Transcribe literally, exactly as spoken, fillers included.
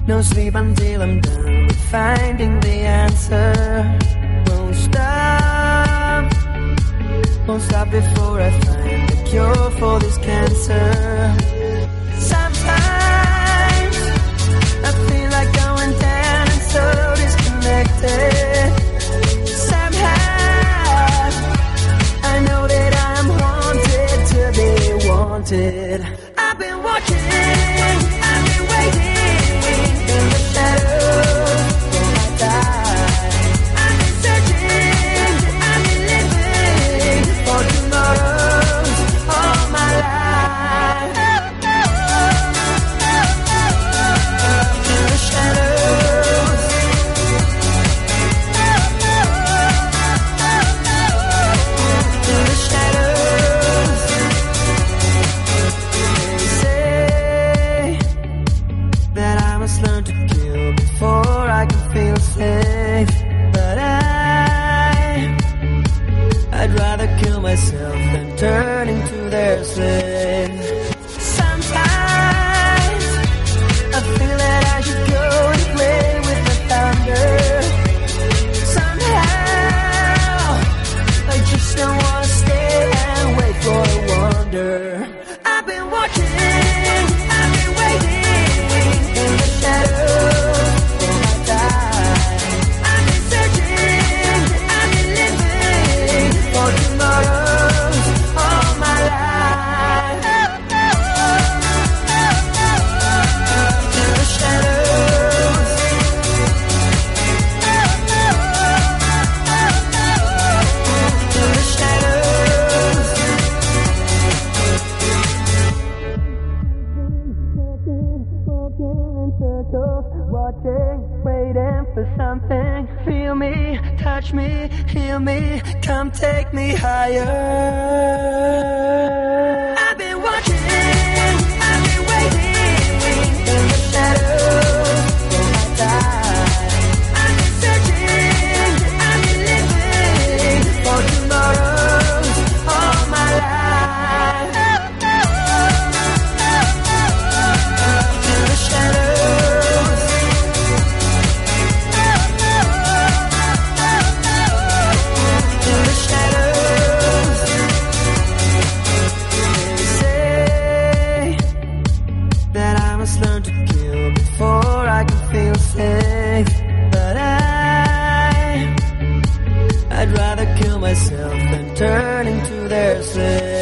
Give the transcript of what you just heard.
No sleep until I'm done with finding the answer. Won't stop, won't stop before I find the cure for this cancer. Sometimes I feel like going down and so disconnected. Somehow I know that I'm haunted to be wanted. I've been watching, I've been waiting in the shadows for my time. I've been searching, I've been living for tomorrows all my life. In the shadows, in the shadows. They say that I must learn to kill before I can feel safe. But I, I'd rather kill myself than turn into their slave. Sometimes I feel that I should go and play with the thunder. Somehow I just don't wanna stay and wait for a wonder. I've been watching, I've been waiting in the shadows for my time. I've been searching, I've been living for tomorrows all my life. In the shadows, in the shadows. Walking in circles, watching, waiting for something. Feel me, touch me, heal me, come take me higher. I've been watching, I've been waiting in the shadows for my time. I've been searching, I've been living for tomorrows all my life. In the shadows, in the shadows. They say that I must learn to kill before I can feel safe. But I, I'd rather kill myself than turn into their slave.